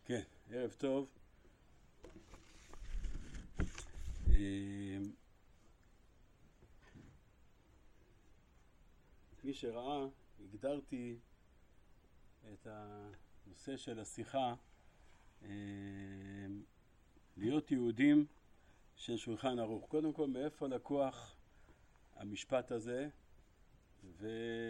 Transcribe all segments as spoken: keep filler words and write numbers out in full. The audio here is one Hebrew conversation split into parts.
כן, ערב טוב. מי שראה, הגדרתי את הנושא של השיחה להיות יהודים של שולחן ערוך. קודם כל, מאיפה לקוח המשפט הזה ו...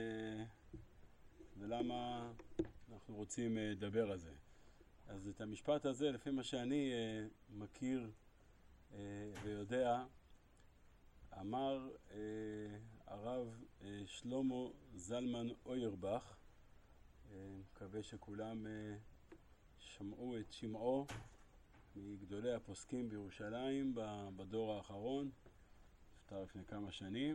ולמה אנחנו רוצים לדבר על זה. אז את המשפט הזה, לפי מה שאני uh, מכיר uh, ויודע, אמר uh, הרב uh, שלמה זלמן אוירבך, uh, מקווה שכולם uh, שמעו את שמעו מגדולי הפוסקים בירושלים בדור האחרון, נפטר לפני כמה שנים,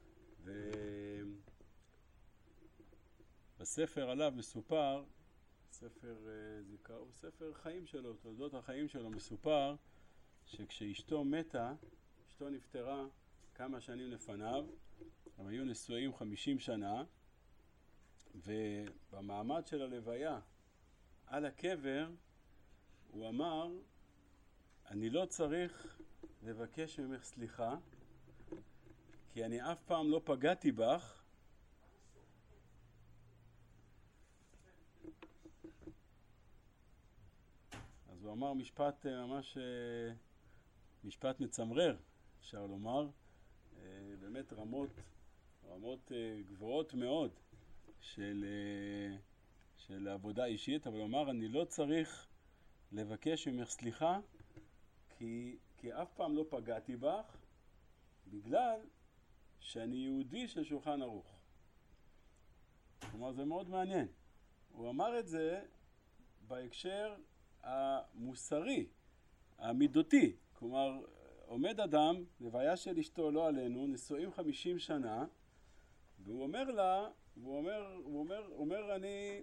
ובספר עליו מסופר, ספר זיכרון, הוא ספר חיים שלו, תולדות החיים שלו, מסופר שכשאשתו מתה, אשתו נפטרה כמה שנים לפניו, הם היו נשואים חמישים שנה, ובמעמד של הלוויה על הקבר הוא אמר, אני לא צריך לבקש ממך סליחה, כי אני אף פעם לא פגעתי בך, אז הוא אמר משפט ממש, משפט מצמרר, אפשר לומר, באמת רמות, רמות גבוהות מאוד של, של עבודה אישית, אבל הוא אמר, אני לא צריך לבקש ממך סליחה, כי, כי אף פעם לא פגעתי בך, בגלל שאני יהודי של שולחן ערוך. כלומר, זה מאוד מעניין. הוא אמר את זה בהקשר המוסרי, המידותי. כלומר, עומד אדם, לוויה של אשתו, לא עלינו, נשואים חמישים שנה, והוא אומר לה, הוא אומר, הוא אומר, הוא אומר, אני,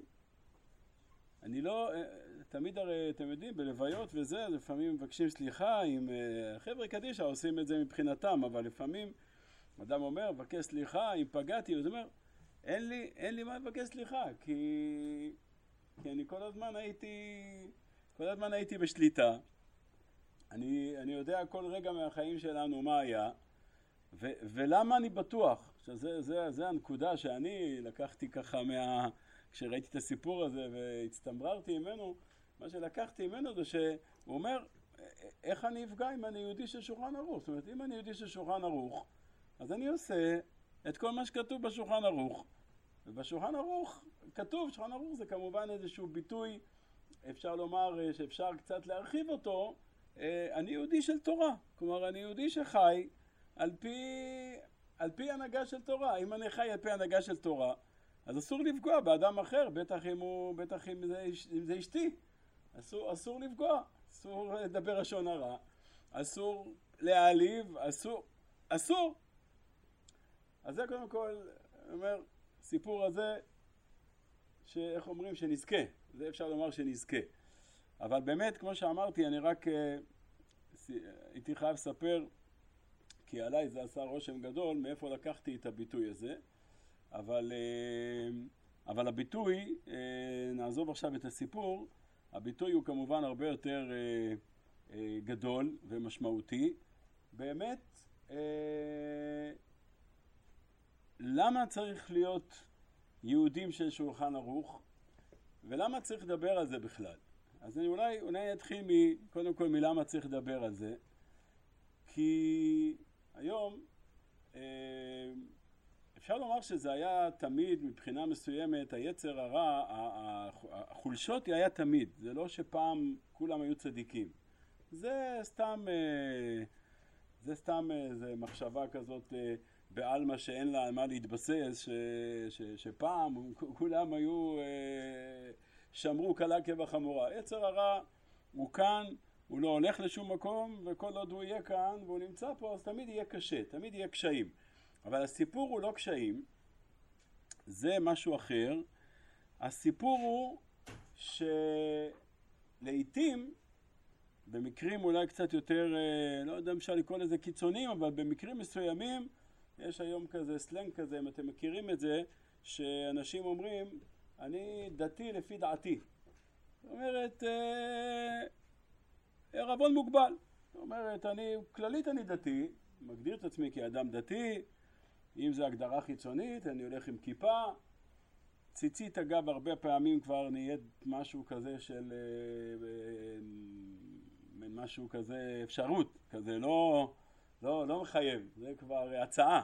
אני לא, תמיד הרי, אתם יודעים, בלוויות וזה, לפעמים מבקשים סליחה, עם חבר'ה קדישא עושים את זה מבחינתם, אבל לפעמים אדם אומר, מבקש סליחה, אם פגעתי, הוא אומר, אין לי, אין לי מה לבקש סליחה, כי, כי אני כל הזמן הייתי, כל הזמן הייתי בשליטה. אני, אני יודע כל רגע מהחיים שלנו מה היה, ו, ולמה אני בטוח, שזה, זה, זה הנקודה שאני לקחתי ככה מה, כשראיתי את הסיפור הזה והצטמררתי ממנו, מה שלקחתי ממנו זה שהוא אומר, איך אני אפגע אם אני יהודי של שולחן ערוך? זאת אומרת, אם אני יהודי של שולחן ערוך, אז אני עושה את כל מה שכתוב בשולחן ערוך. ובשולחן ערוך כתוב, שולחן ערוך זה כמובן איזשהו ביטוי, אפשר לומר שאפשר קצת להרחיב אותו, אני יהודי של תורה. כלומר, אני יהודי שחי על פי, על פי הנהגה של תורה. אם אני חי על פי הנהגה של תורה, אז אסור לפגוע באדם אחר, בטח אם הוא, בטח אם זה, אם זה אשתי. אסור, אסור לפגוע, אסור לדבר לשון הרע, אסור להעליב, אסור, אסור. אז זה קודם כל, אומר, סיפור הזה, שאיך אומרים, שנזכה. זה אפשר לומר שנזכה. אבל באמת, כמו שאמרתי, אני רק הייתי חייב לספר, כי עליי זה עשה רושם גדול, מאיפה לקחתי את הביטוי הזה. אבל, אבל הביטוי, נעזוב עכשיו את הסיפור, הביטוי הוא כמובן הרבה יותר גדול ומשמעותי. באמת, למה צריך להיות יהודים של שולחן ערוך, ולמה צריך לדבר על זה בכלל? אז אני אולי, אולי אתחיל מ, קודם כל מלמה צריך לדבר על זה, כי היום אפשר לומר שזה היה תמיד, מבחינה מסוימת, היצר הרע, החולשות היה תמיד. זה לא שפעם כולם היו צדיקים. זה סתם, זה סתם איזו מחשבה כזאת בעלמא שאין לה על מה להתבסס, ש, ש, שפעם כולם היו, שמרו קלה כבחמורה. היצר הרע הוא כאן, הוא לא הולך לשום מקום, וכל עוד הוא יהיה כאן והוא נמצא פה, אז תמיד יהיה קשה, תמיד יהיה קשיים. אבל הסיפור הוא לא קשיים, זה משהו אחר. הסיפור הוא שלעיתים, במקרים אולי קצת יותר, לא יודע אם אפשר לקרוא לזה קיצוניים, אבל במקרים מסוימים, יש היום כזה סלנג כזה, אם אתם מכירים את זה, שאנשים אומרים, אני דתי לפי דעתי. זאת אומרת, ערבון מוגבל. זאת אומרת, אני, כללית אני דתי, מגדיר את עצמי כאדם דתי, אם זה הגדרה חיצונית, אני הולך עם כיפה, ציצית אגב הרבה פעמים כבר נהיית משהו כזה של, משהו כזה אפשרות, כזה לא, לא, לא מחייב, זה כבר הצעה.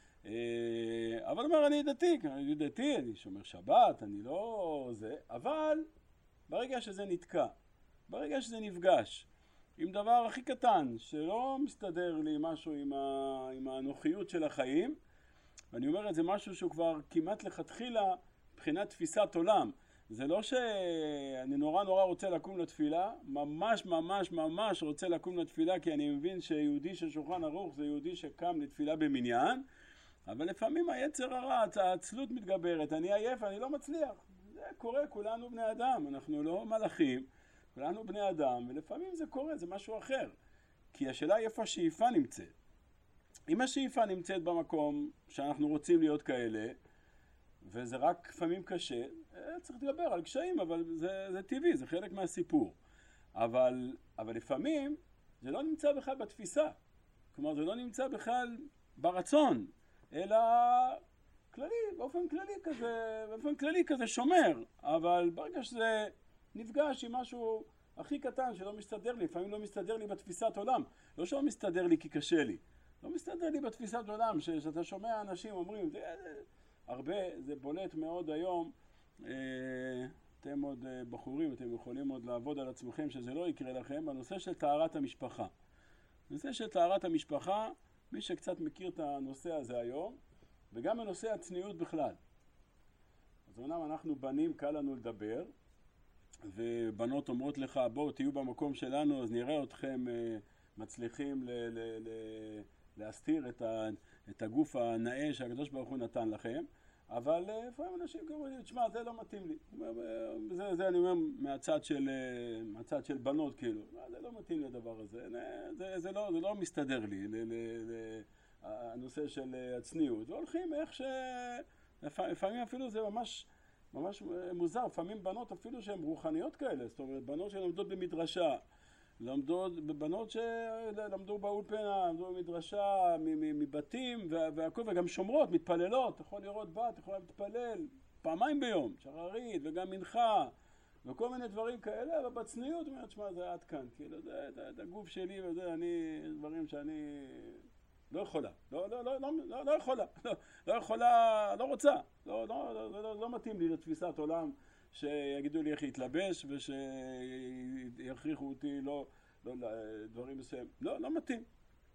אבל אומר, אני דתי, אני דתי, אני שומר שבת, אני לא זה, אבל ברגע שזה נתקע, ברגע שזה נפגש, עם דבר הכי קטן, שלא מסתדר לי משהו עם, ה, עם הנוחיות של החיים, ואני אומר את זה משהו שהוא כבר כמעט לכתחילה מבחינת תפיסת עולם. זה לא שאני נורא נורא רוצה לקום לתפילה, ממש ממש ממש רוצה לקום לתפילה, כי אני מבין שיהודי של שולחן ערוך זה יהודי שקם לתפילה במניין, אבל לפעמים היצר הרע, העצלות מתגברת, אני עייף, אני לא מצליח. זה קורה, כולנו בני אדם, אנחנו לא מלאכים, כולנו בני אדם, ולפעמים זה קורה, זה משהו אחר. כי השאלה היא איפה השאיפה נמצאת. אם השאיפה נמצאת במקום שאנחנו רוצים להיות כאלה, וזה רק לפעמים קשה, צריך לדבר על קשיים, אבל זה, זה טבעי, זה חלק מהסיפור. אבל, אבל לפעמים זה לא נמצא בכלל בתפיסה. כלומר, זה לא נמצא בכלל ברצון, אלא כללי, באופן כללי כזה, באופן כללי כזה שומר. אבל ברגע שזה נפגש עם משהו הכי קטן שלא מסתדר לי, לפעמים לא מסתדר לי בתפיסת עולם. לא שלא מסתדר לי כי קשה לי. לא מסתדר לי בתפיסת עולם, שאתה שומע אנשים אומרים, זה, זה, הרבה, זה בולט מאוד היום, אה, אתם עוד אה, בחורים, אתם יכולים עוד לעבוד על עצמכם שזה לא יקרה לכם, בנושא של טהרת המשפחה. בנושא של טהרת המשפחה, מי שקצת מכיר את הנושא הזה היום, וגם בנושא הצניעות בכלל. אז אומנם אנחנו בנים, קל לנו לדבר, ובנות אומרות לך, בואו תהיו במקום שלנו, אז נראה אתכם אה, מצליחים ל... ל, ל להסתיר את, ה, את הגוף הנאה שהקדוש ברוך הוא נתן לכם, אבל לפעמים אנשים אומרים, תשמע, זה לא מתאים לי. זה, זה אני אומר מהצד של, מהצד של בנות, כאילו, זה לא מתאים לי הדבר הזה, זה, זה, לא, זה לא מסתדר לי, ל, ל, ל, הנושא של הצניעות. והולכים איך ש... לפעמים אפילו זה ממש, ממש מוזר, לפעמים בנות אפילו שהן רוחניות כאלה, זאת אומרת, בנות שלומדות במדרשה, למדות, בבנות שלמדו באולפנה, למדו במדרשה, מבתים והכל, וגם שומרות, מתפללות, אתה יכול לראות בת, יכולה להתפלל פעמיים ביום, שררית וגם מנחה, וכל מיני דברים כאלה, אבל בצניעות, אומרת, שמה, זה עד כאן, כאילו, זה, זה, זה הגוף שלי וזה, אני, דברים שאני לא יכולה, לא, לא, לא, לא, לא יכולה, לא, לא יכולה, לא רוצה, לא, לא, לא, לא, לא מתאים לי לתפיסת עולם, שיגידו לי איך להתלבש ושיכריחו אותי לא, לא, דברים מסוים. לא, לא מתאים.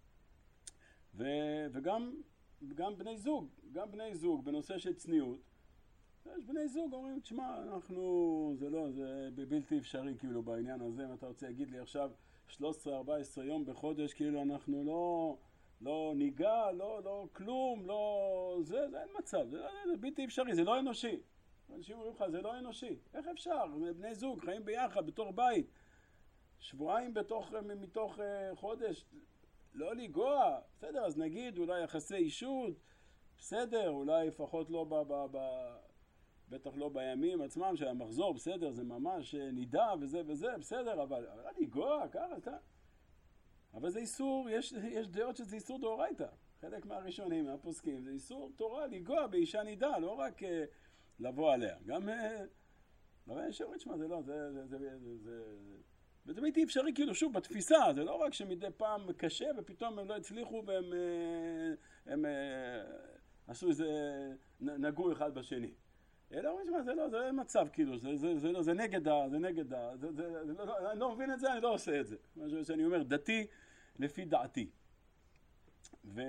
ו, וגם, גם בני זוג, גם בני זוג בנושא של צניעות, יש בני זוג אומרים, תשמע, אנחנו, זה לא, זה בלתי אפשרי כאילו בעניין הזה, אם אתה רוצה להגיד לי עכשיו שלוש עשרה ארבע עשרה יום בחודש, כאילו אנחנו לא, לא ניגע, לא, לא כלום, לא, זה, זה אין מצב, זה, זה בלתי אפשרי, זה לא אנושי. אנשים אומרים לך, זה לא אנושי. איך אפשר? בני זוג, חיים ביחד, בתור בית. שבועיים בתוך, מתוך חודש, לא לגוע. בסדר, אז נגיד, אולי יחסי אישות, בסדר, אולי לפחות לא, ב, ב, ב, בטח לא בימים עצמם של המחזור, בסדר, זה ממש נידע וזה וזה, בסדר, אבל לא לגוע, ככה, ככה. אבל זה איסור, יש, יש דעות שזה איסור דאורייתא. חלק מהראשונים, מהפוסקים, זה איסור תורה לגוע באישה נידע, לא רק... לבוא עליה. גם, אבל אני שאומרת, שמה, זה לא, זה, זה, זה, זה, זה, זה בלתי אפשרי, כאילו, שוב, בתפיסה, זה לא רק שמדי פעם קשה, ופתאום הם לא הצליחו, והם, הם, הם עשו איזה, נגעו אחד בשני. אלא אומרים, שמה, זה לא, זה מצב, כאילו, זה, זה, זה, זה, זה נגד ה, זה נגד ה, זה, זה, זה, לא, אני לא מבין את זה, אני לא עושה את זה. משהו שאני אומר, דתי לפי דעתי. ו...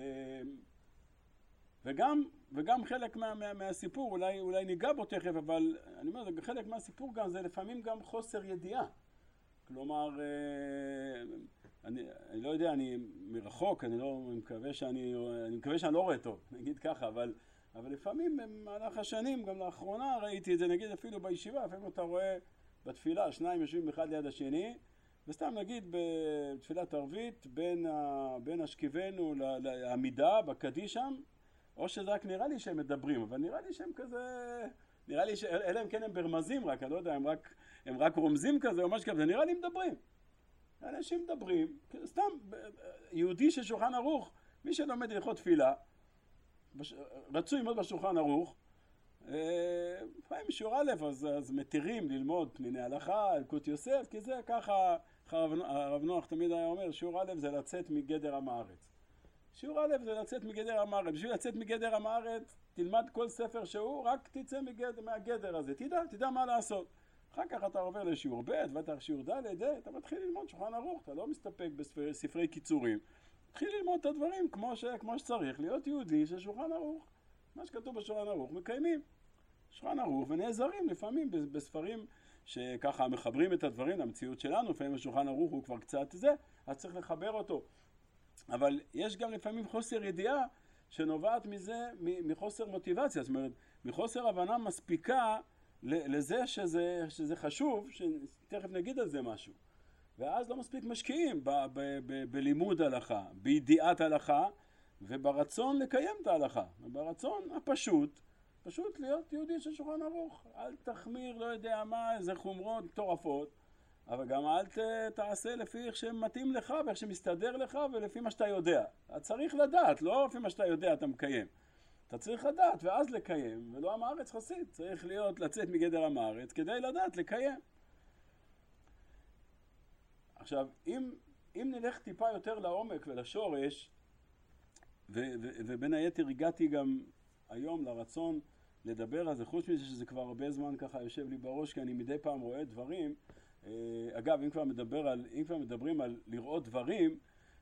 וגם, וגם חלק מה, מה, מהסיפור, אולי, אולי ניגע בו תכף, אבל אני אומר, חלק מהסיפור גם זה לפעמים גם חוסר ידיעה. כלומר, אני, אני לא יודע, אני מרחוק, אני לא, אני מקווה שאני, אני מקווה שאני לא רואה טוב, נגיד ככה, אבל, אבל לפעמים במהלך השנים, גם לאחרונה ראיתי את זה, נגיד אפילו בישיבה, לפעמים אתה רואה בתפילה, שניים יושבים אחד ליד השני, וסתם נגיד בתפילת ערבית, בין, ה, בין השכיבנו לעמידה, בקדיש שם, או שזה רק נראה לי שהם מדברים, אבל נראה לי שהם כזה נראה לי שאלה הם כן הם ברמזים רק, אני לא יודע, הם רק, הם רק רומזים כזה או משהו כזה, נראה לי מדברים. אנשים מדברים, סתם, יהודי של שולחן ערוך, מי שלומד הלכות תפילה, רצוי ללמוד בשולחן ערוך, לפעמים שיעור א', אז, אז מתירים ללמוד פניני הלכה, אלקוט יוסף, כי זה ככה, הרב נוח תמיד היה אומר, שיעור א' זה לצאת מגדר עם הארץ. שיעור א' זה לצאת מגדר עם הארץ. בשביל לצאת מגדר עם הארץ, תלמד כל ספר שהוא, רק תצא מגדר, מהגדר הזה. תדע, תדע מה לעשות. אחר כך אתה עובר לשיעור ב' ואתה שיעור ד', אתה מתחיל ללמוד שולחן ערוך, אתה לא מסתפק בספרי קיצורים. תתחיל ללמוד את הדברים כמו, ש, כמו שצריך, להיות יהודי של שולחן ערוך. מה שכתוב בשולחן ערוך מקיימים. שולחן ערוך ונעזרים לפעמים בספרים שככה מחברים את הדברים למציאות שלנו, לפעמים השולחן ערוך הוא כבר קצת זה, אז צריך לחבר אותו. אבל יש גם לפעמים חוסר ידיעה שנובעת מזה, מחוסר מוטיבציה, זאת אומרת, מחוסר הבנה מספיקה לזה שזה, שזה חשוב, שתכף נגיד על זה משהו. ואז לא מספיק משקיעים ב, ב, ב, בלימוד הלכה, בידיעת הלכה, וברצון לקיים את ההלכה. וברצון הפשוט, פשוט להיות יהודי של שולחן ערוך. אל תחמיר, לא יודע מה, איזה חומרות טורפות, אבל גם אל ת, תעשה לפי איך שמתאים לך, ואיך שמסתדר לך, ולפי מה שאתה יודע. אתה צריך לדעת, לא לפי מה שאתה יודע אתה מקיים. אתה צריך לדעת, ואז לקיים, ולא עם הארץ חסיד. צריך להיות, לצאת מגדר עם הארץ, כדי לדעת, לקיים. עכשיו, אם, אם נלך טיפה יותר לעומק ולשורש, ו, ו, ובין היתר הגעתי גם היום לרצון לדבר על זה, חוץ מזה שזה כבר הרבה זמן ככה יושב לי בראש, כי אני מדי פעם רואה דברים. אגב, אם כבר, מדבר על, אם כבר מדברים על לראות דברים,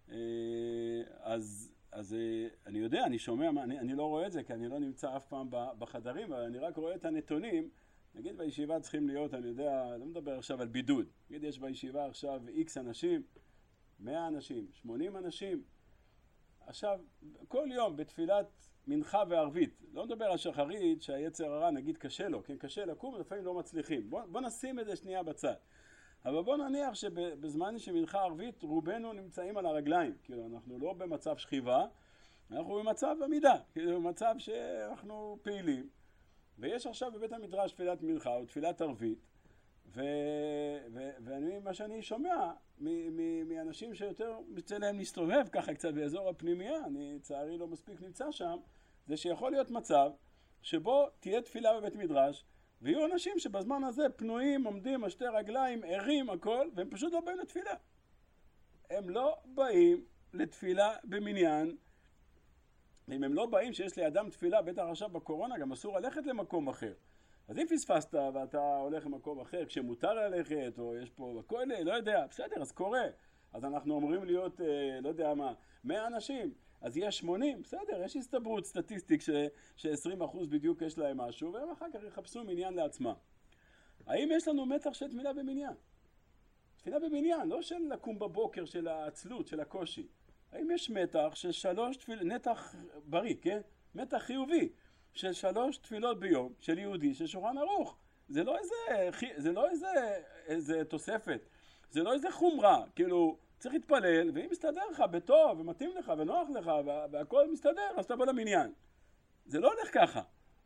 אז, אז אני יודע, אני שומע, אני, אני לא רואה את זה, כי אני לא נמצא אף פעם בחדרים, אבל אני רק רואה את הנתונים. נגיד בישיבה צריכים להיות, אני יודע, לא מדבר עכשיו על בידוד. נגיד יש בישיבה עכשיו איקס אנשים, מאה אנשים, שמונים אנשים. עכשיו, כל יום בתפילת מנחה וערבית, לא מדבר על שחרית שהיצר הרע נגיד קשה לו, כן, קשה לקום, לפעמים לא מצליחים. בוא, בוא נשים את זה שנייה בצד. אבל בוא נניח שבזמן שמנחה ערבית רובנו נמצאים על הרגליים, כאילו אנחנו לא במצב שכיבה, אנחנו במצב עמידה, כאילו במצב שאנחנו פעילים. ויש עכשיו בבית המדרש תפילת מנחה או תפילת ערבית, ו... ו... ואני, מה שאני שומע מ... מ... מאנשים שיותר מצא להם להסתובב ככה קצת באזור הפנימייה, אני צערי לא מספיק נמצא שם, זה שיכול להיות מצב שבו תהיה תפילה בבית מדרש, ויהיו אנשים שבזמן הזה פנויים, עומדים על שתי רגליים, ערים, הכל, והם פשוט לא באים לתפילה. הם לא באים לתפילה במניין, ואם הם לא באים שיש לידם תפילה, בטח עכשיו בקורונה, גם אסור ללכת למקום אחר. אז אם פספסת ואתה הולך למקום אחר, כשמותר ללכת, או יש פה בכל, לא יודע, בסדר, אז קורה. אז אנחנו אומרים להיות, לא יודע מה, מאה אנשים, אז יש שמונים, בסדר, יש הסתברות סטטיסטיק ש-עשרים אחוז בדיוק יש להם משהו, והם אחר כך יחפשו מניין לעצמם. האם יש לנו מתח של תפילה במניין? תפילה במניין, לא של לקום בבוקר, של העצלות, של הקושי. האם יש מתח של שלוש תפילות, נתח בריא, כן? מתח חיובי של שלוש תפילות ביום, של יהודי, של שולחן ערוך. זה לא איזה, זה לא איזה, איזה תוספת, זה לא איזה חומרה, כאילו, צריך להתפלל, ואם מסתדר לך בטוב, ומתאים לך, ונוח לך, והכל מסתדר, אז תבוא למניין. זה לא הולך ככה.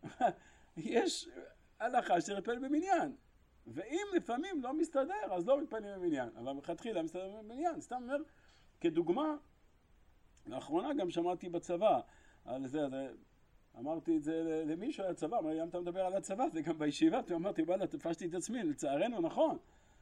יש הלכה שצריך להתפלל במניין. ואם לפעמים לא מסתדר, אז לא מתפללים במניין. אבל מלכתחילה מסתדר במניין. סתם אומר, כדוגמה, לאחרונה גם שמעתי בצבא, על זה, זה אמרתי את זה למישהו על הצבא, אמר לי, אם אתה מדבר על הצבא, זה גם בישיבה, אמרתי, וואלה, תפשתי את עצמי, לצערנו, נכון.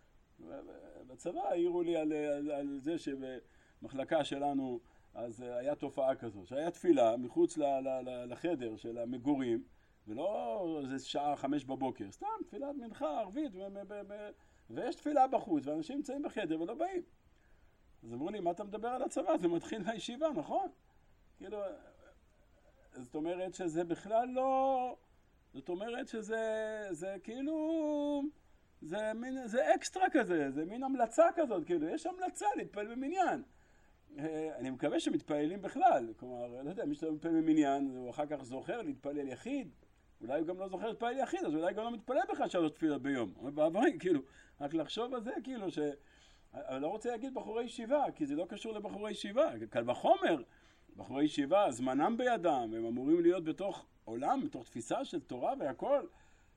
בצבא העירו לי על, על, על זה שבמחלקה שלנו אז היה תופעה כזו, שהיה תפילה מחוץ ל, ל, ל, לחדר של המגורים, ולא זה שעה חמש בבוקר, סתם תפילת מנחה ערבית, ו, ו, ו, ו, ויש תפילה בחוץ, ואנשים נמצאים בחדר ולא באים. אז אמרו לי, מה אתה מדבר על הצבא? זה מתחיל מהישיבה, נכון? כאילו, זאת אומרת שזה בכלל לא, זאת אומרת שזה, זה כאילו, זה מין, זה אקסטרה כזה, זה מין המלצה כזאת, כאילו, יש המלצה להתפעל במניין. אני מקווה שמתפעלים בכלל, כלומר, לא יודע, מי שאתה מתפעל במניין, הוא אחר כך זוכר להתפעל יחיד, אולי הוא גם לא זוכר להתפעל יחיד, אז אולי גם לא מתפעל בכלל שלוש תפילות ביום. אבל בעברים, כאילו, רק לחשוב על זה, כאילו, ש... אני לא רוצה להגיד בחורי ישיבה, כי זה לא קשור לבחורי ישיבה. קל וחומר, בחורי ישיבה, זמנם בידם, הם אמורים להיות בתוך עולם, בתוך תפיסה של תורה והכל.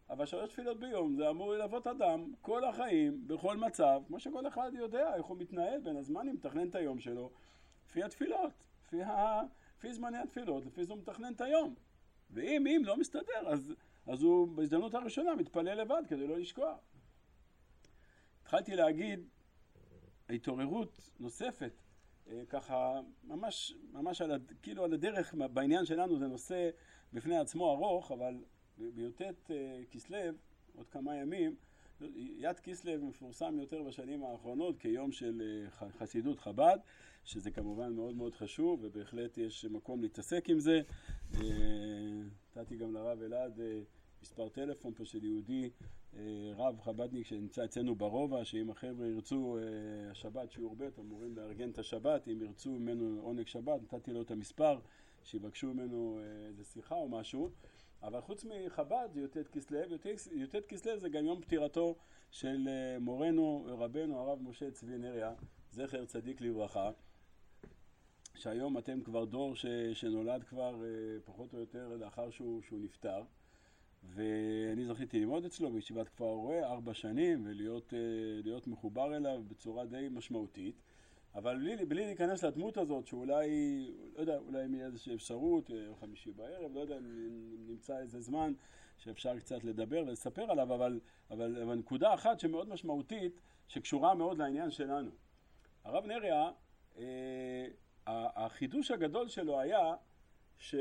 אבל שלוש תפילות ביום זה אמור ללוות אדם כל החיים, בכל מצב, כמו שכל אחד יודע איך הוא מתנהל בין הזמנים, מתכנן את היום שלו, לפי התפילות, לפי, ה... לפי זמני התפילות, לפי זה הוא מתכנן את היום. ואם אם לא מסתדר, אז, אז הוא בהזדמנות הראשונה מתפלל לבד כדי לא לשכוח. התחלתי להגיד התעוררות נוספת, ככה ממש, ממש על, כאילו על הדרך בעניין שלנו, זה נושא בפני עצמו ארוך, אבל בי"ט כסלו, עוד כמה ימים, י' כסלו מפורסם יותר בשנים האחרונות כיום של חסידות חב"ד, שזה כמובן מאוד מאוד חשוב, ובהחלט יש מקום להתעסק עם זה. נתתי גם לרב אלעד מספר טלפון פה של יהודי, רב חב"דניק שנמצא אצלנו ברובע, שאם החבר'ה ירצו השבת שיעור ב' אמורים לארגן את השבת, אם ירצו ממנו עונג שבת, נתתי לו את המספר, שיבקשו ממנו איזה שיחה או משהו. אבל חוץ מחב"ד זה י"ט כסלו, י"ט כסלו זה גם יום פטירתו של מורנו רבנו הרב משה צבי נריה, זכר צדיק לברכה, שהיום אתם כבר דור ש, שנולד כבר פחות או יותר לאחר שהוא, שהוא נפטר, ואני זכיתי ללמוד אצלו בישיבת כפר הרא"ה ארבע שנים ולהיות להיות מחובר אליו בצורה די משמעותית. אבל בלי, בלי להיכנס לדמות הזאת, שאולי, לא יודע, אולי אם יהיה איזושהי אפשרות, חמישי בערב, לא יודע, אם נמצא איזה זמן שאפשר קצת לדבר ולספר עליו, אבל, אבל, אבל נקודה אחת שמאוד משמעותית, שקשורה מאוד לעניין שלנו. הרב נריה, אה, החידוש הגדול שלו היה, ש,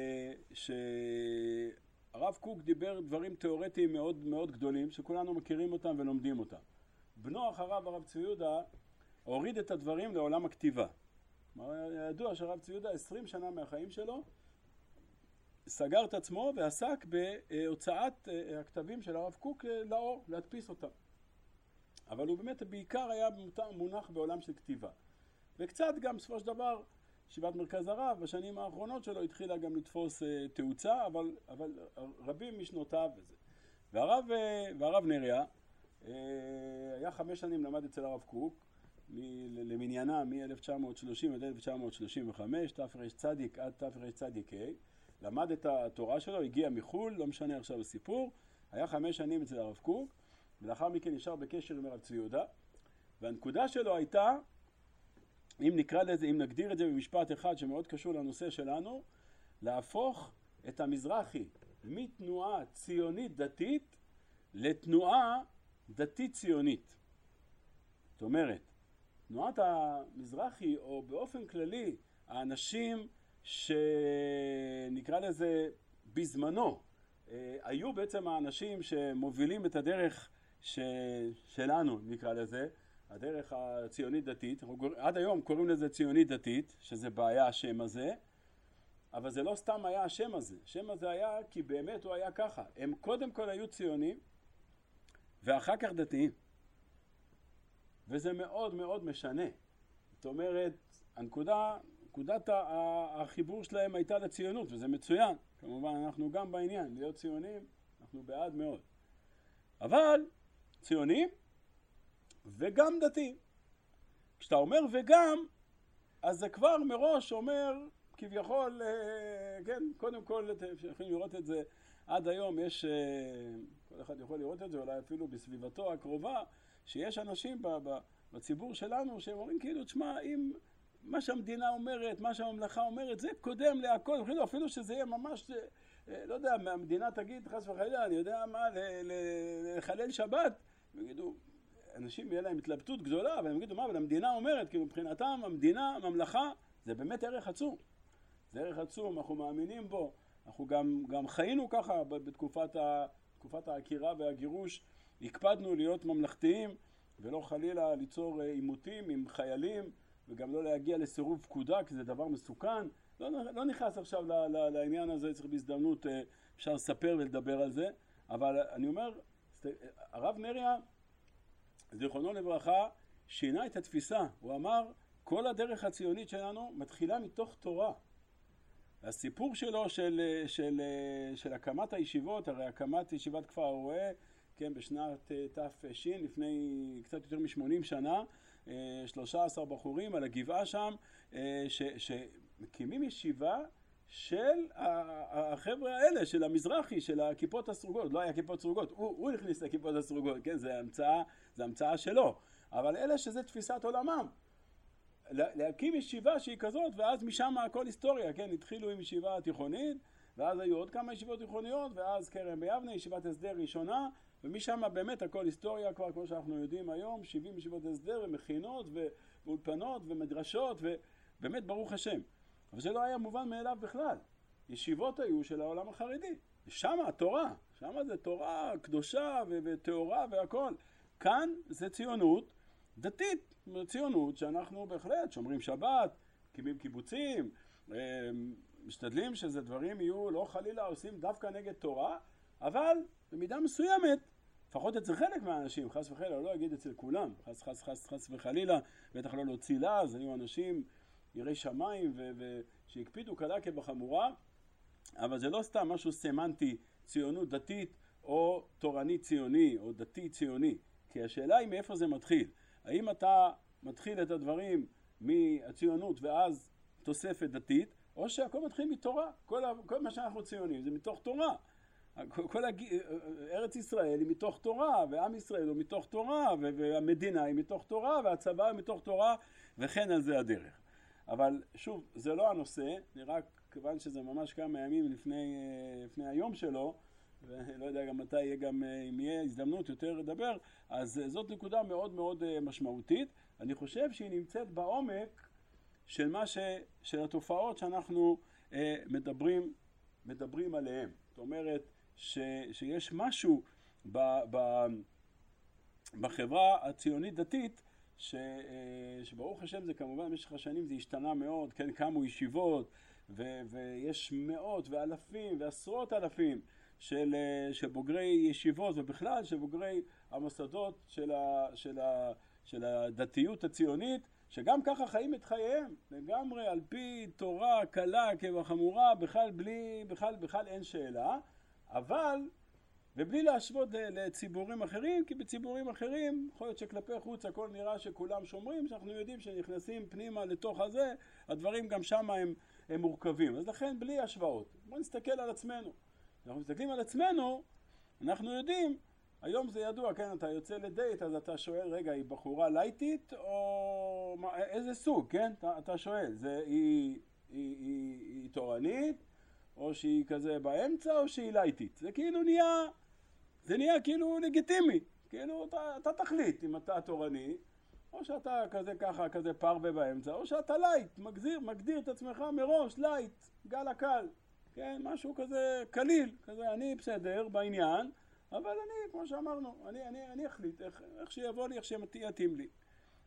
שהרב קוק דיבר דברים תיאורטיים מאוד מאוד גדולים, שכולנו מכירים אותם ולומדים אותם. בנו אחריו, הרב צבי יהודה, הוריד את הדברים לעולם הכתיבה. ידוע שהרב צבי יהודה עשרים שנה מהחיים שלו סגר את עצמו ועסק בהוצאת הכתבים של הרב קוק לאור, להדפיס אותם. אבל הוא באמת בעיקר היה מונח בעולם של כתיבה. וקצת גם בסופו של דבר ישיבת מרכז הרב בשנים האחרונות שלו התחילה גם לתפוס תאוצה, אבל, אבל רבים משנותיו וזה. והרב, והרב נריה היה חמש שנים למד אצל הרב קוק, למניינה מ-אלף תשע מאות שלושים עד אלף תשע מאות שלושים וחמש, תרצ"צ עד תרצ"ק, למד את התורה שלו, הגיע מחול, לא משנה עכשיו הסיפור, היה חמש שנים אצל הרב קוק, ולאחר מכן נשאר בקשר עם הרב צבי יהודה, והנקודה שלו הייתה, אם נקרא לזה, אם נגדיר את זה במשפט אחד שמאוד קשור לנושא שלנו, להפוך את המזרחי מתנועה ציונית דתית לתנועה דתית ציונית. זאת אומרת, תנועת המזרחי, או באופן כללי, האנשים שנקרא לזה בזמנו, היו בעצם האנשים שמובילים את הדרך ש... שלנו, נקרא לזה, הדרך הציונית דתית. עד היום קוראים לזה ציונית דתית, שזה בעיה השם הזה, אבל זה לא סתם היה השם הזה. השם הזה היה כי באמת הוא היה ככה. הם קודם כל היו ציונים, ואחר כך דתיים. וזה מאוד מאוד משנה. זאת אומרת, הנקודה, נקודת החיבור שלהם הייתה לציונות, וזה מצוין. כמובן, אנחנו גם בעניין, להיות ציונים, אנחנו בעד מאוד. אבל ציונים וגם דתיים. כשאתה אומר וגם, אז זה כבר מראש אומר, כביכול, כן, קודם כל, יכולים לראות את זה, עד היום יש, כל אחד יכול לראות את זה, אולי אפילו בסביבתו הקרובה, שיש אנשים בציבור שלנו שהם אומרים כאילו, תשמע, אם מה שהמדינה אומרת, מה שהממלכה אומרת, זה קודם להכל, אפילו, אפילו שזה יהיה ממש, לא יודע, המדינה תגיד, חס וחלילה, אני יודע מה, לחלל שבת, ויגידו, אנשים יהיה להם התלבטות גדולה, אבל הם יגידו, מה, אבל המדינה אומרת, כאילו מבחינתם, המדינה, הממלכה, זה באמת ערך עצום. זה ערך עצום, אנחנו מאמינים בו, אנחנו גם, גם חיינו ככה בתקופת ה, תקופת ההכירה והגירוש, הקפדנו להיות ממלכתיים, ולא חלילה ליצור עימותים עם חיילים, וגם לא להגיע לסירוב פקודה, כי זה דבר מסוכן. לא, לא נכנס עכשיו ל, ל, לעניין הזה, צריך בהזדמנות, אפשר לספר ולדבר על זה, אבל אני אומר, הרב נריה, זיכרונו לברכה, שינה את התפיסה. הוא אמר, כל הדרך הציונית שלנו מתחילה מתוך תורה. הסיפור שלו של, של, של הקמת הישיבות, הרי הקמת ישיבת כפר הרא"ה, כן, בשנת תש"ש, לפני קצת יותר מ-שמונים שנה, שלושה עשר בחורים על הגבעה שם, ש, שמקימים ישיבה של החבר'ה האלה, של המזרחי, של הכיפות הסרוגות. לא היה כיפות סרוגות, הוא, הוא הכניס את הכיפות הסרוגות, כן? זה המצאה, זה המצאה שלו. אבל אלה שזה תפיסת עולמם. להקים ישיבה שהיא כזאת, ואז משם הכל היסטוריה, כן? התחילו עם ישיבה תיכונית, ואז היו עוד כמה ישיבות תיכוניות, ואז כרם ביבנה, ישיבת הסדר ראשונה, ומשם באמת הכל היסטוריה כבר, כמו שאנחנו יודעים היום, שבעים ישיבות הסדר ומכינות ואולפנות ומדרשות, ובאמת ברוך השם. אבל זה לא היה מובן מאליו בכלל. ישיבות היו של העולם החרדי. שם התורה, שם זה תורה קדושה וטהורה והכל. כאן זה ציונות דתית, ציונות שאנחנו בהחלט שומרים שבת, מקימים קיבוצים, משתדלים שזה דברים יהיו לא חלילה עושים דווקא נגד תורה, אבל במידה מסוימת, לפחות אצל חלק מהאנשים, חס וחלילה, לא אגיד אצל כולם, חס חס חס חס וחלילה, בטח לא להוציא לעז, היו אנשים יראי שמיים ושהקפידו קלה כבחמורה, אבל זה לא סתם משהו סמנטי, ציונות דתית או תורני ציוני או דתי ציוני, כי השאלה היא מאיפה זה מתחיל. האם אתה מתחיל את הדברים מהציונות ואז תוספת דתית, או שהכל מתחיל מתורה. כל, כל מה שאנחנו ציונים זה מתוך תורה. כל, כל הג... ארץ ישראל היא מתוך תורה, ועם ישראל הוא מתוך תורה, והמדינה היא מתוך תורה, והצבא היא מתוך תורה, וכן על זה הדרך. אבל שוב, זה לא הנושא, רק כיוון שזה ממש כמה ימים לפני, לפני היום שלו, ולא יודע גם מתי יהיה גם, אם יהיה הזדמנות יותר לדבר, אז זאת נקודה מאוד מאוד משמעותית. אני חושב שהיא נמצאת בעומק של מה ש, של התופעות שאנחנו אה, מדברים, מדברים עליהם. זאת אומרת, ש, שיש משהו ב, ב, בחברה הציונית דתית, ש, אה, שברוך השם זה כמובן במשך השנים זה השתנה מאוד, כן, קמו ישיבות, ו, ויש מאות ואלפים ועשרות אלפים של, של בוגרי ישיבות, ובכלל של בוגרי המוסדות של, ה, של, ה, של הדתיות הציונית, שגם ככה חיים את חייהם, לגמרי על פי תורה קלה כבחמורה, בכלל בלי, בכלל, בכלל אין שאלה, אבל, ובלי להשוות לציבורים אחרים, כי בציבורים אחרים, יכול להיות שכלפי חוץ הכל נראה שכולם שומרים, שאנחנו יודעים שנכנסים פנימה לתוך הזה, הדברים גם שם הם, הם מורכבים. אז לכן בלי השוואות, בואו נסתכל על עצמנו. אנחנו מסתכלים על עצמנו, אנחנו יודעים, היום זה ידוע, כן, אתה יוצא לדייט, אז אתה שואל, רגע, היא בחורה לייטית, או מה, איזה סוג, כן? אתה, אתה שואל, זה, היא, היא, היא, היא תורנית, או שהיא כזה באמצע, או שהיא לייטית. זה כאילו נהיה, זה נהיה כאילו לגיטימי, כאילו אתה, אתה תחליט אם אתה תורני, או שאתה כזה ככה, כזה פרווה באמצע, או שאתה לייט, מגדיר, מגדיר את עצמך מראש, לייט, גל הקל, כן, משהו כזה קליל, כזה אני בסדר בעניין, אבל אני, כמו שאמרנו, אני, אני, אני אחליט, איך, איך שיבוא לי, איך שיתאים לי.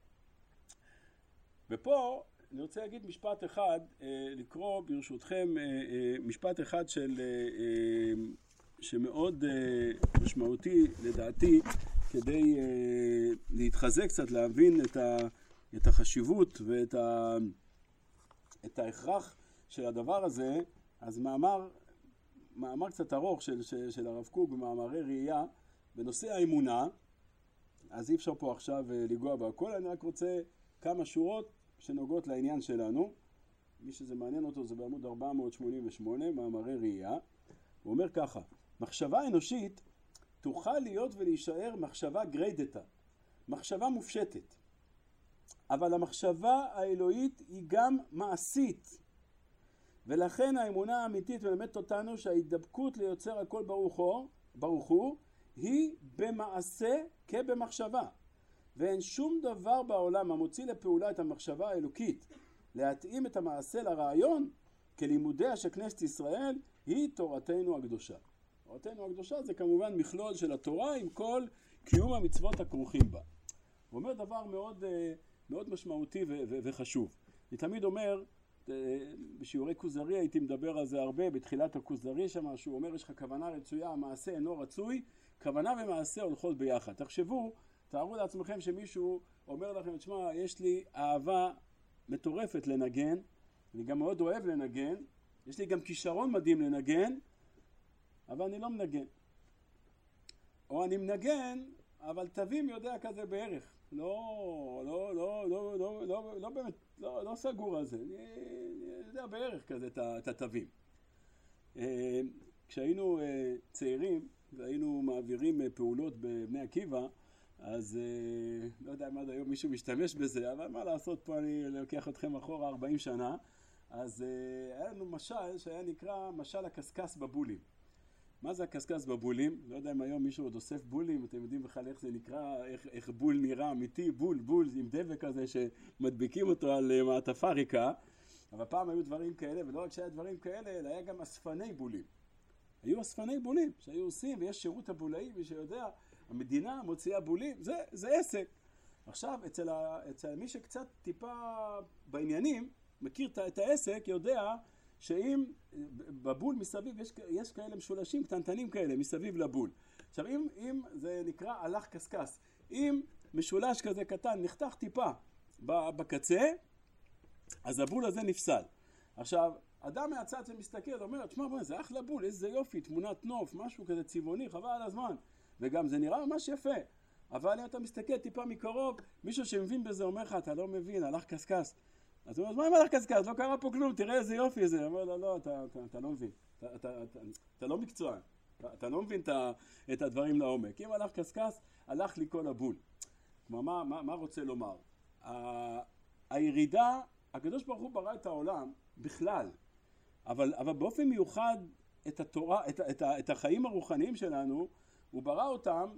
ופה אני רוצה להגיד משפט אחד, אה, לקרוא ברשותכם אה, אה, משפט אחד של, אה, אה, שמאוד אה, משמעותי לדעתי, כדי אה, להתחזק קצת, להבין את, ה, את החשיבות ואת ה, את ההכרח של הדבר הזה. אז מאמר, מאמר קצת ארוך של, של, של הרב קוק במאמרי ראייה בנושא האמונה, אז אי אפשר פה עכשיו לגוע בהכל, אני רק רוצה כמה שורות שנוגעות לעניין שלנו. מי שזה מעניין אותו זה בעמוד ארבע מאות שמונים ושמונה, מאמרי ראייה. הוא אומר ככה, מחשבה אנושית תוכל להיות ולהישאר מחשבה גריידתה, מחשבה מופשטת, אבל המחשבה האלוהית היא גם מעשית, ולכן האמונה האמיתית מלמדת אותנו שההידבקות ליוצר הכל ברוך הוא, ברוך הוא היא במעשה כבמחשבה, ואין שום דבר בעולם המוציא לפעולה את המחשבה האלוקית להתאים את המעשה לרעיון כלימודיה של כנסת ישראל היא תורתנו הקדושה. תורתנו הקדושה זה כמובן מכלול של התורה עם כל קיום המצוות הכרוכים בה. הוא אומר דבר מאוד, מאוד משמעותי ו- ו- וחשוב. אני תמיד אומר, בשיעורי כוזרי הייתי מדבר על זה הרבה, בתחילת הכוזרי שם, שהוא אומר יש לך כוונה רצויה, המעשה אינו רצוי, כוונה ומעשה הולכות ביחד. תחשבו, תארו לעצמכם שמישהו אומר לכם, תשמע, יש לי אהבה מטורפת לנגן, אני גם מאוד אוהב לנגן, יש לי גם כישרון מדהים לנגן, אבל אני לא מנגן. או אני מנגן, אבל תווים יודע כזה בערך. לא, לא, לא, לא, לא, לא, לא באמת, לא, לא סגור על זה. אני יודע בערך כזה את התווים. כשהיינו צעירים והיינו מעבירים פעולות בבני עקיבא, אז לא יודע מה עד היום מישהו משתמש בזה, אבל מה לעשות, פה אני לוקח אתכם אחורה ארבעים שנה. אז היה לנו משל שהיה נקרא משל הקסקס בבולים. מה זה הקסקס בבולים? לא יודע אם היום מישהו עוד אוסף בולים, אתם יודעים בכלל איך זה נקרא, איך, איך בול נראה אמיתי, בול, בול עם דבק כזה שמדביקים אותו על מעטפה ריקה. אבל פעם היו דברים כאלה, ולא רק שהיה דברים כאלה, אלא היה גם אספני בולים. היו אספני בולים שהיו עושים, ויש שירות הבולאי, מי שיודע, המדינה מוציאה בולים, זה, זה עסק. עכשיו, אצל, ה, אצל מי שקצת טיפה בעניינים, מכיר את העסק, יודע שאם בבול מסביב יש, יש כאלה משולשים קטנטנים כאלה מסביב לבול. עכשיו אם, אם זה נקרא הלך קסקס, אם משולש כזה קטן נחתך טיפה בקצה, אז הבול הזה נפסל. עכשיו אדם מהצד שמסתכל אומר, תשמע בוא, זה אחלה בול, איזה יופי, תמונת נוף, משהו כזה צבעוני, חבל על הזמן, וגם זה נראה ממש יפה. אבל אם אתה מסתכל טיפה מקרוב, מישהו שמבין בזה אומר לך, אתה לא מבין, הלך קסקס. אז הוא אומר, מה אם הלך קסקס? לא קרה פה כלום, תראה איזה יופי זה. הוא אומר, לא, לא, אתה, אתה, אתה לא מבין. אתה, אתה, אתה, אתה לא מקצוען. אתה, אתה לא מבין את, את הדברים לעומק. אם הלך קסקס, הלך לי כל הבול. כלומר, מה, מה, מה רוצה לומר? ה, הירידה, הקדוש ברוך הוא ברא את העולם בכלל, אבל, אבל באופן מיוחד את התורה, את, את, את החיים הרוחניים שלנו, הוא ברא אותם,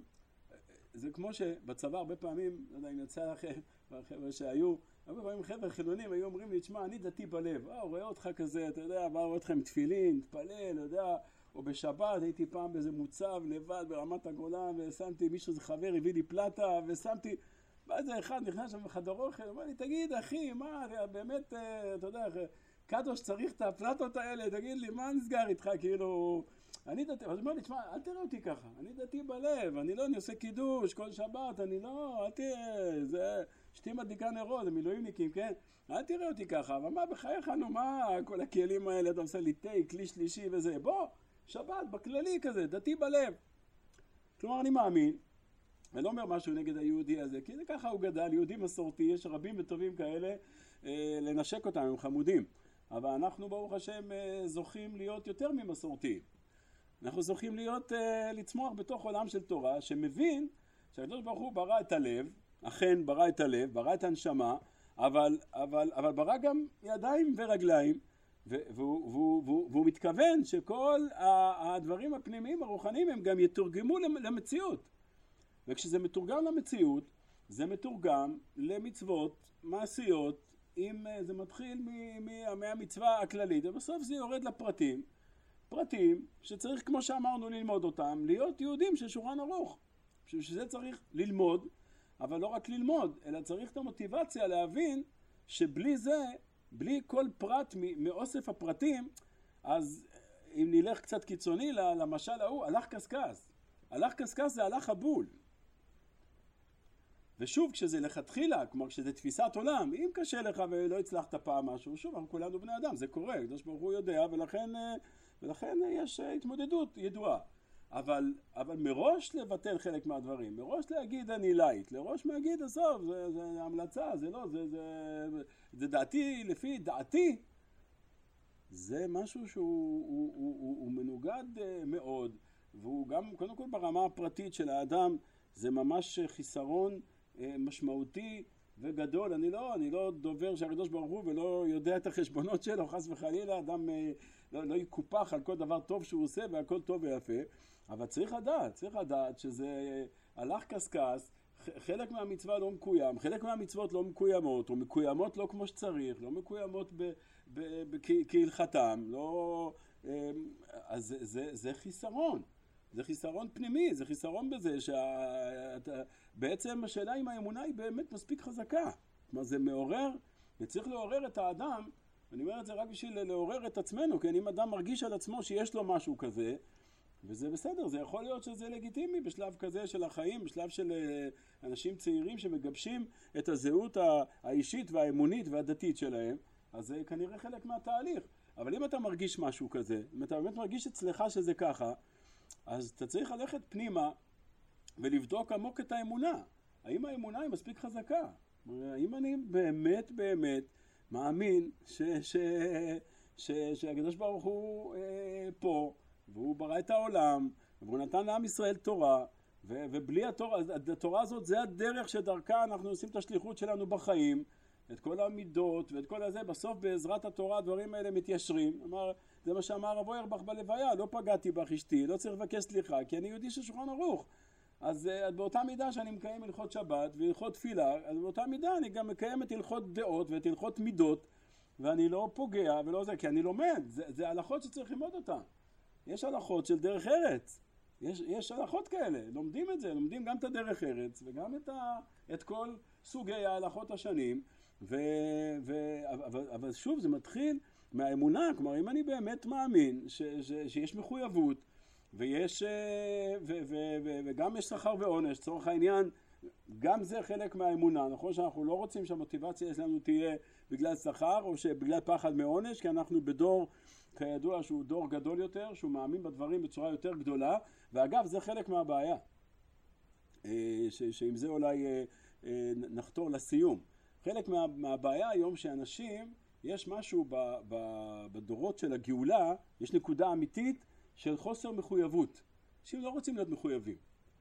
זה כמו שבצבא הרבה פעמים, לא יודע אם יצא לכם, החבר'ה שהיו, הרבה פעמים חבר'ה חילונים היו אומרים לי, תשמע, אני דתי בלב, אה, הוא רואה אותך כזה, אתה יודע, בא רואה אותך עם תפילין, תפלל, אתה יודע, או בשבת, הייתי פעם באיזה מוצב לבד ברמת הגולן, ושמתי, מישהו זה חבר, הביא לי פלטה, ושמתי, בא איזה אחד, נכנס שם בחדר אוכל, אומר לי, תגיד, אחי, מה, באמת, אתה יודע, קדוש צריך את הפלטות האלה, תגיד לי, מה נסגר איתך, כאילו, אני דתי, אז הוא אומר לי, תשמע, אל תראה אותי ככה, אני דתי בלב, אני לא, אני עושה קידוש כל שבת, אני לא, אל תראה, זה, אשתי מדליקה נרות, זה מילואימניקים, כן? אל תראה אותי ככה, אבל מה בחייך, נו, מה, כל הכלים האלה, אתה עושה לי תה, כלי שלישי וזה, בוא, שבת, בכללי כזה, דתי בלב. כלומר, אני מאמין, אני לא אומר משהו נגד היהודי הזה, כי זה ככה הוא גדל, יהודי מסורתי, יש רבים וטובים כאלה, אה, לנשק אותם, הם חמודים. אבל אנחנו ברוך השם אה, זוכים להיות יותר ממסורתיים. אנחנו זוכים להיות, אה, לצמוח בתוך עולם של תורה, שמבין שהקדוש ברוך הוא ברא את הלב, אכן ברא את הלב, ברא את הנשמה, אבל, אבל, אבל ברא גם ידיים ורגליים, והוא, והוא, והוא, והוא מתכוון שכל הדברים הפנימיים הרוחניים הם גם יתורגמו למציאות. וכשזה מתורגם למציאות, זה מתורגם למצוות מעשיות, אם זה מתחיל מהמצווה הכללית, ובסוף זה יורד לפרטים, פרטים שצריך, כמו שאמרנו, ללמוד אותם, להיות יהודים של שולחן ערוך. שזה צריך ללמוד, אבל לא רק ללמוד, אלא צריך את המוטיבציה להבין שבלי זה, בלי כל פרט מאוסף הפרטים, אז אם נלך קצת קיצוני למשל ההוא, הלך קסקס. הלך קסקס זה הלך הבול. ושוב, כשזה לכתחילה, כלומר כשזה תפיסת עולם, אם קשה לך ולא הצלחת פעם משהו, שוב, אנחנו כולנו בני אדם, זה קורה, הקדוש ברוך הוא יודע, ולכן, ולכן יש התמודדות ידועה. אבל, אבל מראש לבטל חלק מהדברים, מראש להגיד אני לייט, לראש להגיד, עזוב, זה, זה המלצה, זה לא, זה, זה, זה דעתי, לפי דעתי, זה משהו שהוא הוא, הוא, הוא, הוא מנוגד מאוד, והוא גם, קודם כל ברמה הפרטית של האדם, זה ממש חיסרון משמעותי וגדול. אני לא, אני לא דובר שהקדוש ברוך הוא ולא יודע את החשבונות שלו, חס וחלילה, אדם לא, לא יקופח על כל דבר טוב שהוא עושה והכל טוב ויפה, אבל צריך לדעת, צריך לדעת שזה הלך קסקס, חלק מהמצווה לא מקוים, חלק מהמצוות לא מקוימות, או מקוימות לא כמו שצריך, לא מקוימות כהלכתם, לא, אז זה, זה, זה חיסרון. זה חיסרון פנימי, זה חיסרון בזה שבעצם השאלה אם האמונה היא באמת מספיק חזקה. כלומר, זה מעורר, וצריך לעורר את האדם, אני אומר את זה רק בשביל לעורר את עצמנו, כי אם אדם מרגיש על עצמו שיש לו משהו כזה, וזה בסדר, זה יכול להיות שזה לגיטימי בשלב כזה של החיים, בשלב של אנשים צעירים שמגבשים את הזהות האישית והאמונית והדתית שלהם, אז זה כנראה חלק מהתהליך. אבל אם אתה מרגיש משהו כזה, אם אתה באמת מרגיש אצלך שזה ככה, אז אתה צריך ללכת פנימה ולבדוק עמוק את האמונה. האם האמונה היא מספיק חזקה? האם אני באמת באמת מאמין ש, ש, ש, שהקדוש ברוך הוא אה, פה, והוא ברא את העולם, והוא נתן לעם ישראל תורה, ו, ובלי התורה, התורה הזאת זה הדרך שדרכה אנחנו עושים את השליחות שלנו בחיים, את כל המידות ואת כל הזה, בסוף בעזרת התורה הדברים האלה מתיישרים. אמר, זה מה שאמר רב אוירבך בלוויה, לא פגעתי בך אשתי, לא צריך לבקש סליחה, כי אני יהודי של שולחן ערוך. אז באותה מידה שאני מקיים הלכות שבת והלכות תפילה, אז באותה מידה אני גם מקיים את הלכות דעות ואת הלכות מידות, ואני לא פוגע ולא זה, כי אני לומד, זה, זה הלכות שצריך ללמוד אותן. יש הלכות של דרך ארץ, יש, יש הלכות כאלה, לומדים את זה, לומדים גם את הדרך ארץ וגם את, ה, את כל סוגי ההלכות השנים, ו, ו, אבל, אבל שוב זה מתחיל מהאמונה, כלומר אם אני באמת מאמין ש, ש, שיש מחויבות, ויש, ו, ו, ו, וגם יש שכר ועונש, צורך העניין, גם זה חלק מהאמונה. נכון שאנחנו לא רוצים שהמוטיבציה שלנו תהיה בגלל שכר או שבגלל פחד מעונש, כי אנחנו בדור, כידוע, שהוא דור גדול יותר, שהוא מאמין בדברים בצורה יותר גדולה, ואגב, זה חלק מהבעיה, ש, שעם זה אולי נחתור לסיום. חלק מה, מהבעיה היום שאנשים, יש משהו ב, ב, בדורות של הגאולה, יש נקודה אמיתית, של חוסר מחויבות. אנשים לא רוצים להיות מחויבים.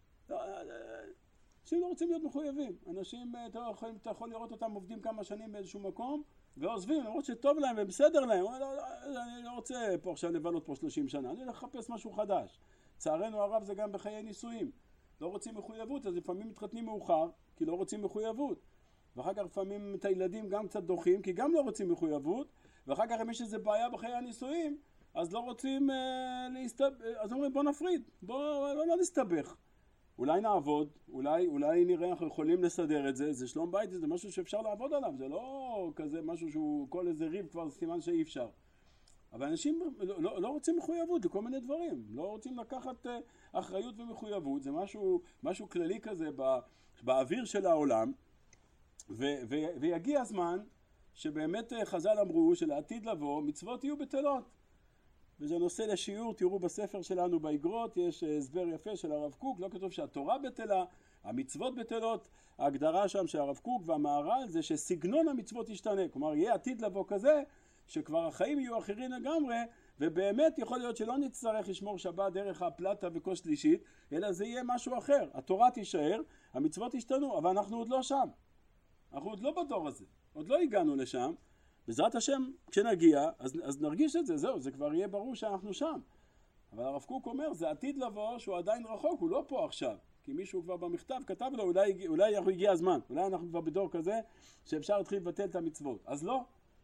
אנשים לא רוצים להיות מחויבים. אנשים, אתה יכול, אתה יכול לראות אותם עובדים כמה שנים באיזשהו מקום, ועוזבים, למרות שטוב להם ובסדר להם. לא, לא, אני לא רוצה פה עכשיו לבלות פה שלושים שנה, אני הולך לחפש משהו חדש. צערנו הרב זה גם בחיי נישואים. לא רוצים מחויבות, אז לפעמים מתחתנים מאוחר, כי לא רוצים מחויבות. ואחר כך לפעמים את הילדים גם קצת דוחים, כי גם לא רוצים מחויבות, ואחר כך אם יש איזו בעיה בחיי הנישואים, אז לא רוצים אה, להסתבך, אז אומרים בוא נפריד, בוא לא, לא נסתבך. אולי נעבוד, אולי, אולי נראה אנחנו יכולים לסדר את זה, זה שלום בית, זה משהו שאפשר לעבוד עליו, זה לא כזה משהו שהוא כל איזה ריב כבר סימן שאי אפשר. אבל אנשים לא, לא, לא רוצים מחויבות לכל מיני דברים, לא רוצים לקחת אה, אחריות ומחויבות, זה משהו, משהו כללי כזה בא, באוויר של העולם, ו, ו, ויגיע הזמן שבאמת חז"ל אמרו שלעתיד לבוא מצוות יהיו בטלות. וזה נושא לשיעור, תראו בספר שלנו באגרות, יש הסבר יפה של הרב קוק, לא כתוב שהתורה בטלה, המצוות בטלות, ההגדרה שם של הרב קוק והמהר"ל זה שסגנון המצוות ישתנה, כלומר יהיה עתיד לבוא כזה, שכבר החיים יהיו אחרים לגמרי, ובאמת יכול להיות שלא נצטרך לשמור שבת דרך הפלטה וכוס שלישית, אלא זה יהיה משהו אחר, התורה תישאר, המצוות ישתנו, אבל אנחנו עוד לא שם, אנחנו עוד לא בדור הזה, עוד לא הגענו לשם, בעזרת השם, כשנגיע, אז, אז נרגיש את זה, זהו, זה כבר יהיה ברור שאנחנו שם. אבל הרב קוק אומר, זה עתיד לבוא שהוא עדיין רחוק, הוא לא פה עכשיו. כי מישהו כבר במכתב כתב לו, אולי, אולי אנחנו הגיע הזמן, אולי אנחנו כבר בדור כזה שאפשר להתחיל לבטל את המצוות. אז לא.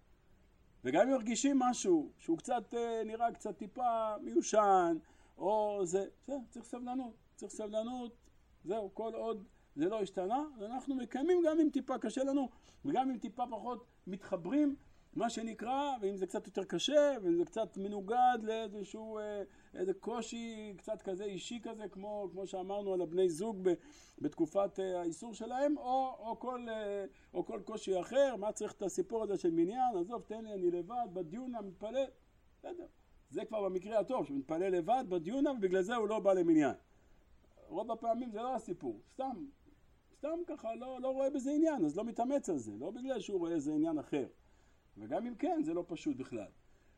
וגם אם מרגישים משהו שהוא קצת נראה קצת טיפה מיושן, או זה, זה, צריך סבלנות, צריך סבלנות, זהו, כל עוד זה לא השתנה, אנחנו מקיימים גם אם טיפה קשה לנו, וגם אם טיפה פחות מתחברים, מה שנקרא, ואם זה קצת יותר קשה, ואם זה קצת מנוגד לאיזשהו איזה קושי קצת כזה אישי כזה, כמו, כמו שאמרנו על הבני זוג ב, בתקופת האיסור שלהם, או, או, כל, או כל קושי אחר, מה צריך את הסיפור הזה של מניין, עזוב, תן לי, אני לבד, בדיונה, מתפלל, בסדר. זה כבר במקרה הטוב, שמתפלל לבד בדיונה, ובגלל זה הוא לא בא למניין. רוב הפעמים זה לא הסיפור, סתם, סתם ככה, לא, לא רואה בזה עניין, אז לא מתאמץ על זה, לא בגלל שהוא רואה איזה עניין אחר. וגם אם כן, זה לא פשוט בכלל.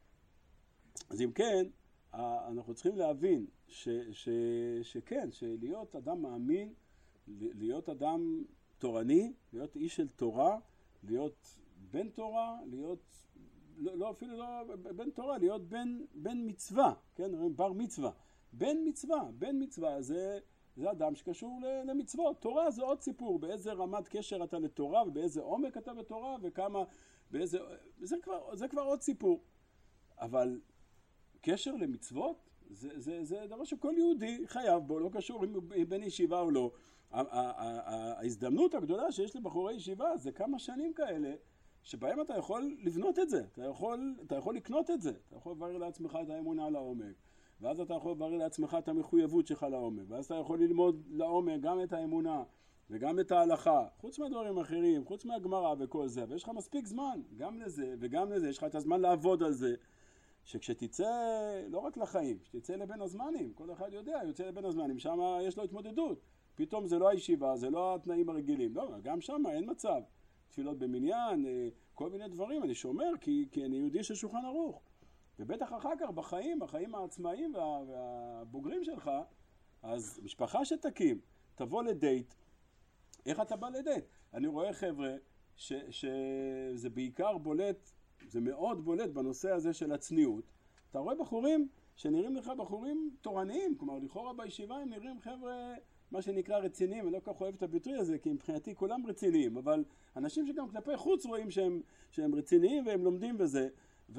אז אם כן, אנחנו צריכים להבין ש, ש, שכן, שלהיות אדם מאמין, להיות אדם תורני, להיות איש של תורה, להיות בן תורה, להיות, לא, לא אפילו לא בן תורה, להיות בן, בן מצווה, כן, בר מצווה. בן מצווה, בן מצווה זה, זה אדם שקשור למצוות. תורה זה עוד סיפור, באיזה רמת קשר אתה לתורה ובאיזה עומק אתה בתורה וכמה, באיזה, זה כבר, זה כבר עוד סיפור. אבל קשר למצוות זה, זה, זה דבר שכל יהודי חייב בו, לא קשור אם בן ישיבה או לא. ההזדמנות הגדולה שיש לבחורי ישיבה זה כמה שנים כאלה שבהם אתה יכול לבנות את זה, אתה יכול, אתה יכול לקנות את זה, אתה יכול לברר לעצמך את האמונה לעומק. ואז אתה יכול לברר לעצמך את המחויבות שלך לעומק, ואז אתה יכול ללמוד לעומק גם את האמונה וגם את ההלכה, חוץ מהדברים אחרים, חוץ מהגמרא וכל זה, ויש לך מספיק זמן, גם לזה וגם לזה, יש לך את הזמן לעבוד על זה, שכשתצא, לא רק לחיים, שתצא לבין הזמנים, כל אחד יודע, יוצא לבין הזמנים, שם יש לו התמודדות, פתאום זה לא הישיבה, זה לא התנאים הרגילים. לא, גם שם אין מצב. תפילות במניין, כל מיני דברים, אני שומר כי, כי אני יהודי של שולחן ערוך. ובטח אחר כך בחיים, בחיים העצמאיים וה, והבוגרים שלך, אז משפחה שתקים, תבוא לדייט. איך אתה בא לדייט? אני רואה חבר'ה ש, שזה בעיקר בולט, זה מאוד בולט בנושא הזה של הצניעות. אתה רואה בחורים שנראים לך בחורים תורניים, כלומר לכאורה בישיבה הם נראים חבר'ה מה שנקרא רציניים, אני לא כל כך אוהב את הביטוי הזה כי מבחינתי כולם רציניים, אבל אנשים שגם כלפי חוץ רואים שהם, שהם רציניים והם לומדים בזה,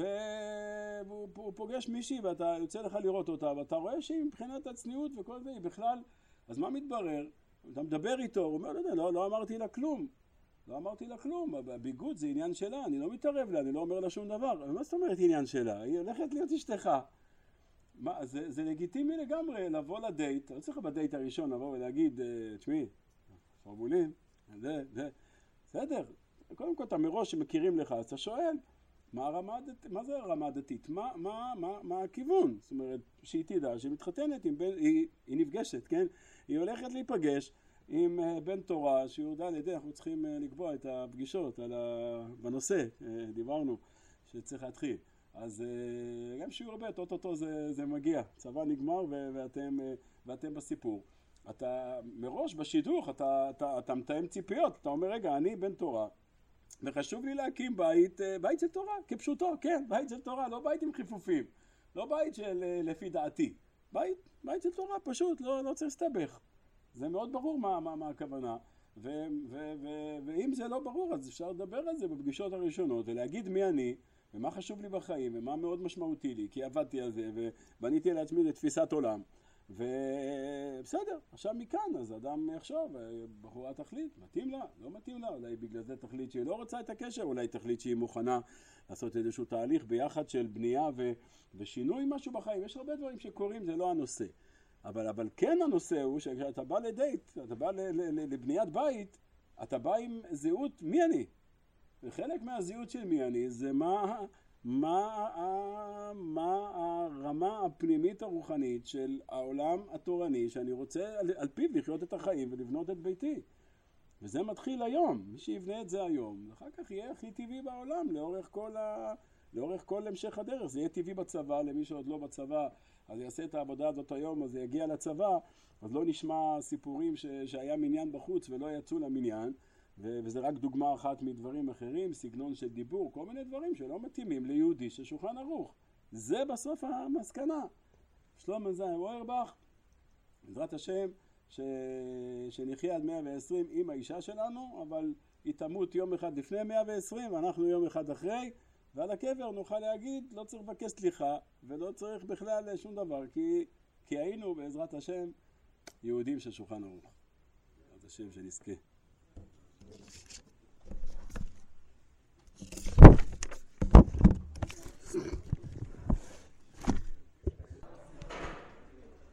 והוא פוגש מישהי ואתה יוצא לך לראות אותה ואתה רואה שהיא מבחינת הצניעות וכל זה היא בכלל, אז מה מתברר? אתה מדבר איתו, הוא אומר, לא, לא, לא אמרתי לה כלום, לא אמרתי לה כלום, הביגוד זה עניין שלה, אני לא מתערב לה, אני לא אומר לה שום דבר, מה זאת אומרת עניין שלה? היא הולכת להיות אשתך. מה, זה, זה לגיטימי לגמרי לבוא לדייט, לא צריך בדייט הראשון לבוא ולהגיד, תשמעי, פרבולין, זה, זה, בסדר, קודם כל אתה מראש שמכירים לך, אז אתה שואל, מה, הרמה, מה זה הרמה הדתית? מה, מה, מה, מה הכיוון? זאת אומרת, שהיא תדע, שהיא מתחתנת, עם בן, היא, היא נפגשת, כן? היא הולכת להיפגש עם בן תורה, שיהודה על ידי, אנחנו צריכים לקבוע את הפגישות על ה... בנושא, דיברנו שצריך להתחיל. אז גם שיעור ב' אוטוטו זה, זה מגיע, צבא נגמר ו- ואתם, ואתם בסיפור. אתה מראש בשידוך, אתה, אתה, אתה מתאם ציפיות, אתה אומר רגע, אני בן תורה, וחשוב לי להקים בית, בית של תורה, כפשוטו, כן, בית של תורה, לא בית עם חיפופים, לא בית של לפי דעתי, בית, בית של תורה פשוט, לא, לא צריך להסתבך. זה מאוד ברור מה, מה, מה הכוונה, ו- ו- ו- ואם זה לא ברור, אז אפשר לדבר על זה בפגישות הראשונות, ולהגיד מי אני, ומה חשוב לי בחיים, ומה מאוד משמעותי לי, כי עבדתי על זה, ובניתי לעצמי לתפיסת עולם. ובסדר, עכשיו מכאן, אז אדם יחשוב, בחורה תחליט, מתאים לה, לא מתאים לה, אולי בגלל זה תחליט שהיא לא רוצה את הקשר, אולי תחליט שהיא מוכנה לעשות איזשהו תהליך ביחד של בנייה ו- ושינוי משהו בחיים. יש הרבה דברים שקורים, זה לא הנושא. אבל, אבל כן הנושא הוא שכשאתה בא לדייט, אתה בא ל- ל- ל- לבניית בית, אתה בא עם זהות מי אני. וחלק מהזהות של מי אני זה מה, מה, מה הרמה הפנימית הרוחנית של העולם התורני שאני רוצה על, על פיו לחיות את החיים ולבנות את ביתי. וזה מתחיל היום, מי שיבנה את זה היום, אחר כך יהיה הכי טבעי בעולם לאורך כל, ה, לאורך כל המשך הדרך. זה יהיה טבעי בצבא, למי שעוד לא בצבא, אז יעשה את העבודה הזאת היום, אז יגיע לצבא, אז לא נשמע סיפורים ש, שהיה מניין בחוץ ולא יצאו למניין, וזה רק דוגמה אחת מדברים אחרים, סגנון של דיבור, כל מיני דברים שלא מתאימים ליהודי של שולחן ערוך. זה בסוף המסקנה. שלמה זין אוירבך, בעזרת השם, ש... שנחיה עד מאה ועשרים עם האישה שלנו, אבל היא תמות יום אחד לפני מאה ועשרים, ואנחנו יום אחד אחרי, ועל הקבר נוכל להגיד, לא צריך לבקש סליחה, ולא צריך בכלל שום דבר, כי, כי היינו בעזרת השם יהודים של שולחן ערוך. בעזרת השם שנזכה.